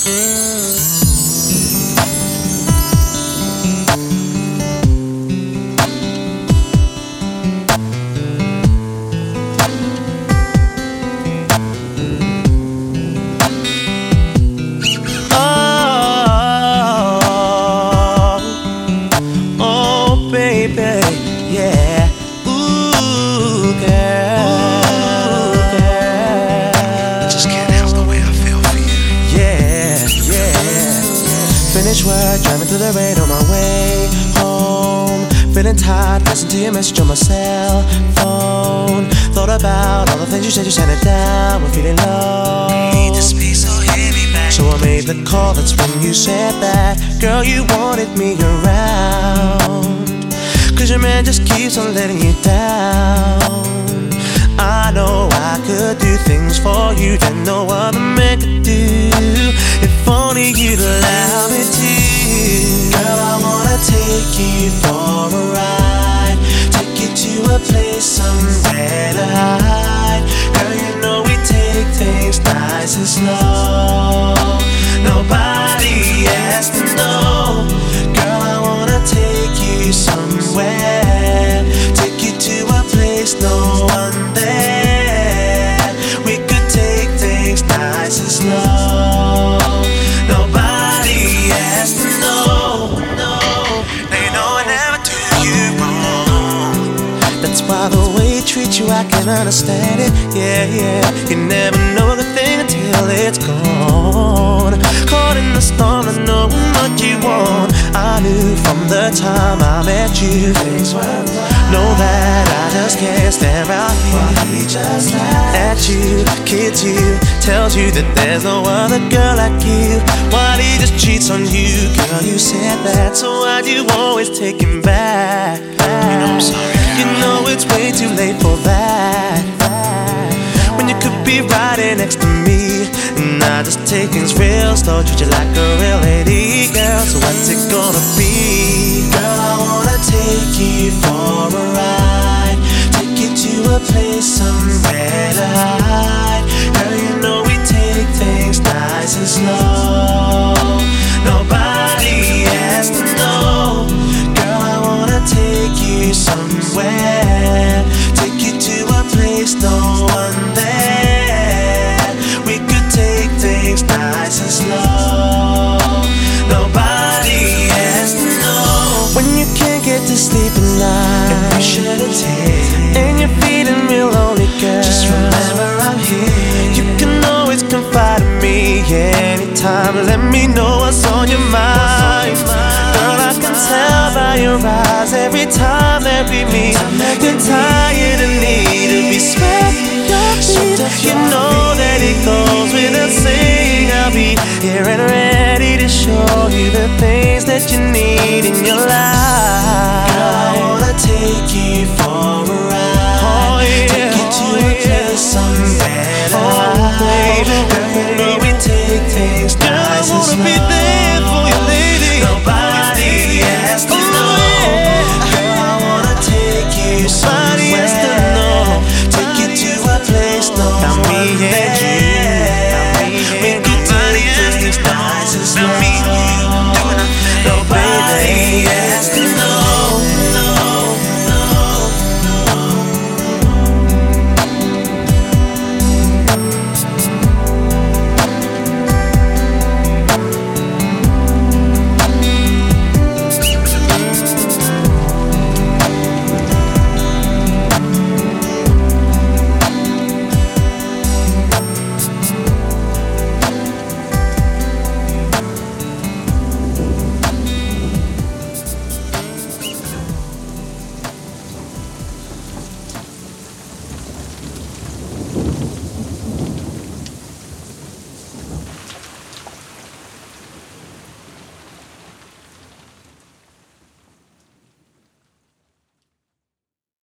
Finished work, driving through the rain on my way home. Feeling tired, listen to your message on my cell phone. Thought about all the things you said it down. We're feeling low. Need this space, so hit me back. So I made the call, that's when you said that. Girl, you wanted me around. Cause your man just keeps on letting you down. I know I could do things for you that no other man could do. If only you'd allow me to. Girl, I wanna take you for a ride. Take you to a place somewhere to hide. Girl, you know we take things nice and slow. Nobody has to know. Girl, I wanna take you somewhere. Take you to a place no one there. We could take things nice and slow. Nobody has to know. They know I never do you wrong. That's why the way you treat you, I can understand it. Yeah, yeah. You never know a good thing until it's gone. Caught in the storm, I know what you want. I knew from the time I met you things were right. Know that I just can't stand around here at you, kids you, tells you that there's no other girl like you. Why he just cheats on you, girl, you said that. So why'd you always take him back? You know I'm sorry, girl. You know it's way too late for that. When you could be riding next to me. And I just take things real slow, treat you like a real lady, girl. So what's it gonna be? Girl, I wanna take you for a ride. Take you to a place somewhere to hide. Girl, you know we take things nice and slow. Nobody has to know. Girl, I wanna take you somewhere. Take you to a place no one there. We could take things nice and slow. Nobody has to know. When you can't get to sleep at night, and you shed a tear, and you're feeling real lonely, girl, just remember I'm here. You can always confide in me anytime. Let me know what's on your mind. Girl, I can tell by your eyes every time that we meet. You're tired and need to be swept your feet. You know that it goes without saying I'll be here and ready to show you the things that you need in your life.